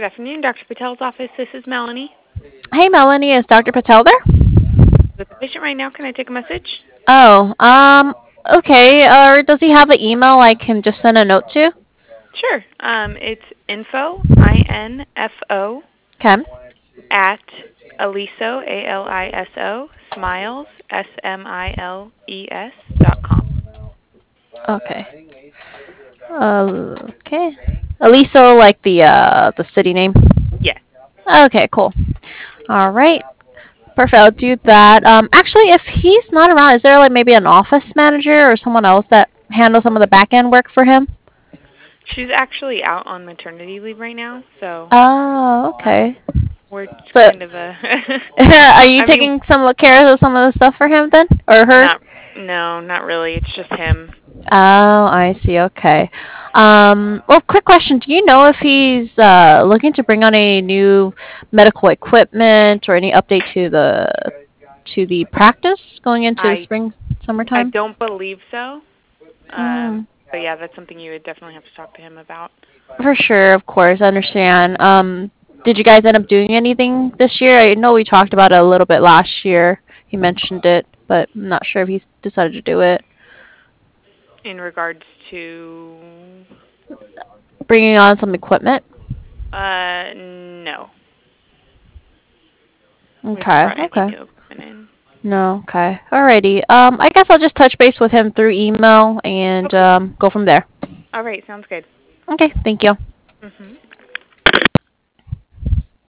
afternoon, Dr. Patel's office. This is Melanie. Hey, Melanie, is Dr. Patel there? With the patient right now, can I take a message? Oh, okay. Or does he have an email I can just send a note to? Sure. It's info, Okay. at Aliso, ALISO, smiles, SMILES, Okay. Okay. Aliso, like the city name. Yes. Okay, cool. All right. Perfect. I'll do that. Actually, if he's not around, is there like maybe an office manager or someone else that handles some of the back end work for him? She's actually out on maternity leave right now, so Oh, um, okay. we're So, kind of a. are you I mean, taking some care of some of the stuff for him then, or her? not. No, not really. It's just him. Oh, I see. Okay. Well, quick question. Do you know if he's looking to bring on any new medical equipment or any update to the practice going into the I spring, I summertime? don't believe so. Mm, But yeah, that's something you would definitely have to talk to him about. for sure, of course. I understand. Did you guys end up doing anything this year? I know we talked about it a little bit last year. He mentioned it, but I'm not sure if he's decided to do it. In regards to, Bringing on some equipment. no, we haven't Okay. brought any Okay. new equipment in. No, okay. Alrighty. I guess I'll just touch base with him through email and Okay. go from there. All right. Sounds good. Okay, thank you. Mhm.